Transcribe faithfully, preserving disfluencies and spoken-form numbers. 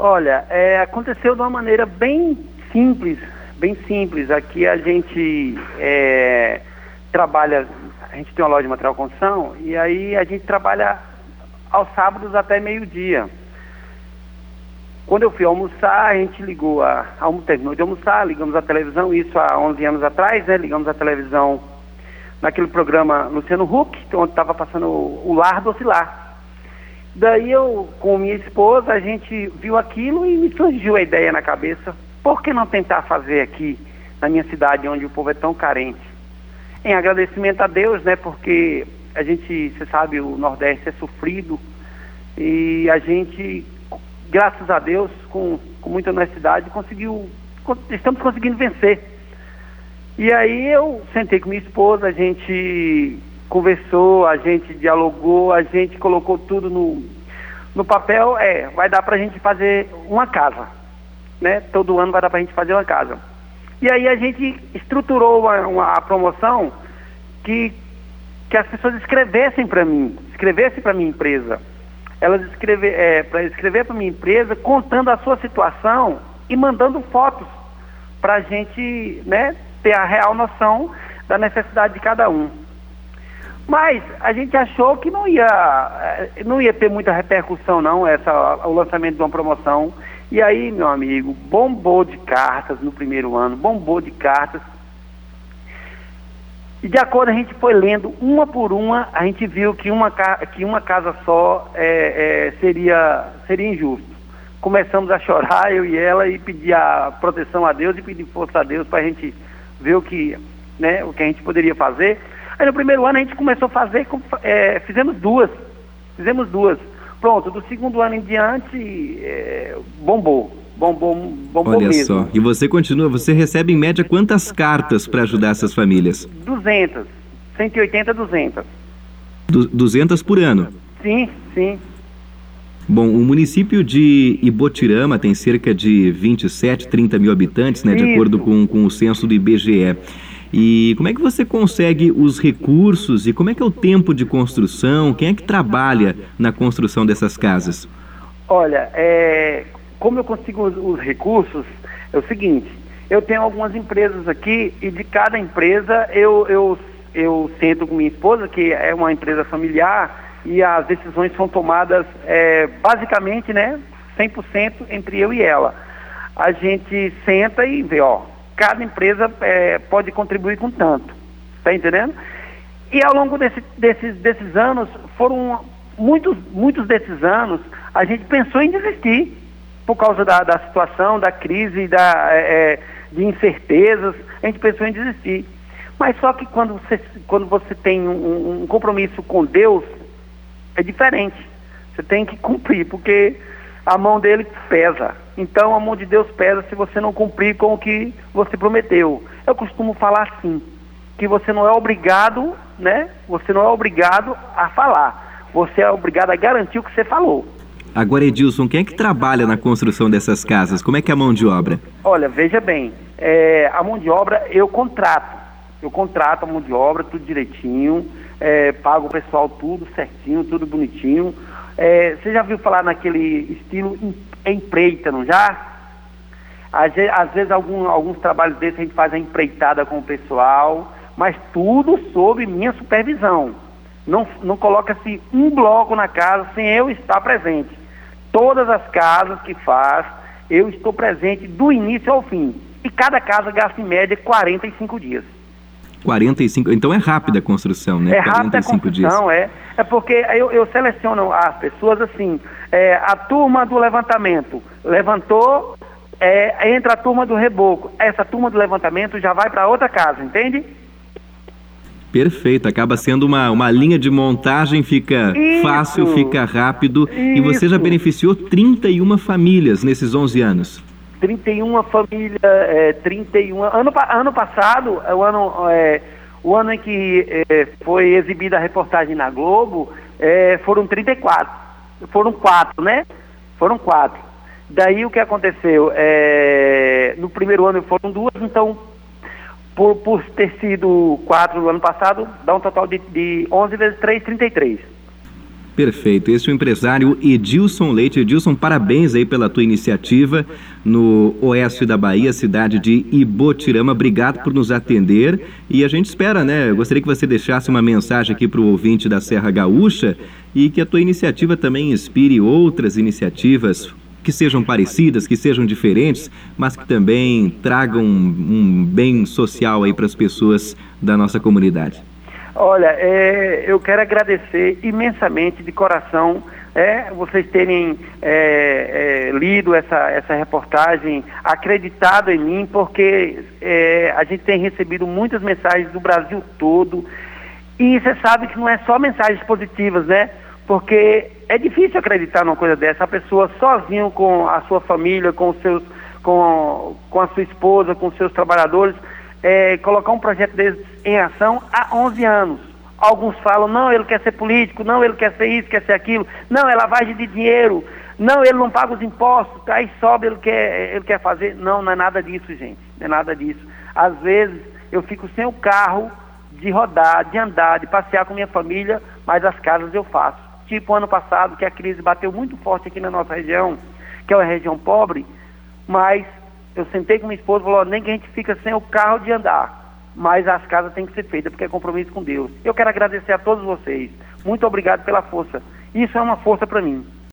Olha, é, aconteceu de uma maneira bem simples, bem simples. Aqui a gente é, trabalha, a gente tem uma loja de material de construção e aí a gente trabalha aos sábados até meio-dia. Quando eu fui almoçar, a gente ligou, a, a, terminou de almoçar, ligamos a televisão, isso há onze anos atrás, né? Ligamos a televisão naquele programa Luciano Huck, onde estava passando o, o Lar do Oscilar. Daí eu, com minha esposa, a gente viu aquilo e me surgiu a ideia na cabeça, por que não tentar fazer aqui, na minha cidade, onde o povo é tão carente? Em agradecimento a Deus, né, porque a gente, você sabe, o Nordeste é sofrido, e a gente, graças a Deus, com, com muita honestidade, conseguiu, estamos conseguindo vencer. E aí eu sentei com minha esposa, a gente conversou, a gente dialogou, a gente colocou tudo no, no papel, é, vai dar pra gente fazer uma casa, né? Todo ano vai dar pra gente fazer uma casa. E aí a gente estruturou uma, uma a promoção que, que as pessoas escrevessem para mim, escrevessem para minha empresa. Elas escrever, é, para escrever para minha empresa, contando a sua situação e mandando fotos para a gente, né, ter a real noção da necessidade de cada um. Mas a gente achou que não ia, não ia ter muita repercussão não, essa, o lançamento de uma promoção. E aí, meu amigo, bombou de cartas no primeiro ano, bombou de cartas. E de acordo a gente foi lendo uma por uma, a gente viu que uma, que uma casa só é, é, seria, seria injusto. Começamos a chorar, eu e ela, e pedir a proteção a Deus e pedir força a Deus para a gente ver o que, né, o que a gente poderia fazer. Aí no primeiro ano a gente começou a fazer, é, fizemos duas, fizemos duas. Pronto, do segundo ano em diante, é, bombou, bombou, bombou Olha mesmo. só, e você continua, você recebe em média quantas cartas para ajudar essas famílias? duzentas, cento e oitenta, duzentas. Du duzentas por ano? Sim, sim. Bom, o município de Ibotirama tem cerca de vinte e sete, trinta mil habitantes, né, de Isso. acordo com, com o censo do I B G E. E como é que você consegue os recursos e como é que é o tempo de construção? Quem é que trabalha na construção dessas casas? Olha, é, como eu consigo os, os recursos, é o seguinte, eu tenho algumas empresas aqui e de cada empresa eu, eu, eu sento com minha esposa, que é uma empresa familiar, e as decisões são tomadas é, basicamente, né, cem por cento entre eu e ela. A gente senta e vê, ó, cada empresa é, pode contribuir com tanto, tá entendendo? E ao longo desse, desses, desses anos, foram muitos, muitos desses anos, a gente pensou em desistir, por causa da, da situação, da crise, da, é, de incertezas, a gente pensou em desistir. Mas só que quando você, quando você tem um, um compromisso com Deus, é diferente, você tem que cumprir, porque a mão dele pesa. Então a mão de Deus pesa se você não cumprir com o que você prometeu. Eu costumo falar assim, que você não é obrigado, né? Você não é obrigado a falar. Você é obrigado a garantir o que você falou. Agora, Edilson, quem é que trabalha na construção dessas casas? Como é que é a mão de obra? Olha, veja bem, é, a mão de obra eu contrato. Eu contrato a mão de obra, tudo direitinho, é, pago o pessoal tudo certinho, tudo bonitinho. É, você já viu falar naquele estilo empreita, não já? Às vezes, às vezes algum, alguns trabalhos desses a gente faz a empreitada com o pessoal, mas tudo sob minha supervisão. Não, não coloca-se um bloco na casa sem eu estar presente. Todas as casas que faz, eu estou presente do início ao fim. E cada casa gasta em média quarenta e cinco dias. quarenta e cinco, então é rápida a construção, né? É rápida a construção, é. É porque eu, eu seleciono as pessoas assim, é, a turma do levantamento levantou, é, entra a turma do reboco. Essa turma do levantamento já vai para outra casa, entende? Perfeito, acaba sendo uma, uma linha de montagem, fica Isso. fácil, fica rápido. Isso. E você já beneficiou trinta e uma famílias nesses onze anos. trinta e uma famílias, é, trinta e um, ano, ano passado, o ano, é, o ano em que é, foi exibida a reportagem na Globo, é, foram trinta e quatro, foram quatro, né? Foram quatro. Daí o que aconteceu? É, no primeiro ano foram duas, então, por, por ter sido quatro no ano passado, dá um total de, de onze vezes três, trinta e três. Perfeito. Esse é o empresário Edilson Leite. Edilson, parabéns aí pela tua iniciativa no oeste da Bahia, cidade de Ibotirama. Obrigado por nos atender e a gente espera, né? Eu gostaria que você deixasse uma mensagem aqui para o ouvinte da Serra Gaúcha e que a tua iniciativa também inspire outras iniciativas que sejam parecidas, que sejam diferentes, mas que também tragam um bem social aí para as pessoas da nossa comunidade. Olha, é, eu quero agradecer imensamente, de coração, é, vocês terem é, é, lido essa, essa reportagem, acreditado em mim, porque é, a gente tem recebido muitas mensagens do Brasil todo, e você sabe que não é só mensagens positivas, né? Porque é difícil acreditar numa coisa dessa, a pessoa sozinho com a sua família, com, os seus, com, com a sua esposa, com os seus trabalhadores, É, colocar um projeto desse em ação há onze anos. Alguns falam, não, ele quer ser político, não, ele quer ser isso, quer ser aquilo, não, é lavagem de dinheiro, não, ele não paga os impostos, aí sobe, ele quer, ele quer fazer. Não, não é nada disso, gente, não é nada disso. Às vezes eu fico sem o carro de rodar, de andar, de passear com minha família, mas as casas eu faço. Tipo ano passado, que a crise bateu muito forte aqui na nossa região, que é uma região pobre, mas eu sentei com minha esposa e falou, nem que a gente fica sem o carro de andar, mas as casas têm que ser feitas, porque é compromisso com Deus. Eu quero agradecer a todos vocês. Muito obrigado pela força. Isso é uma força para mim.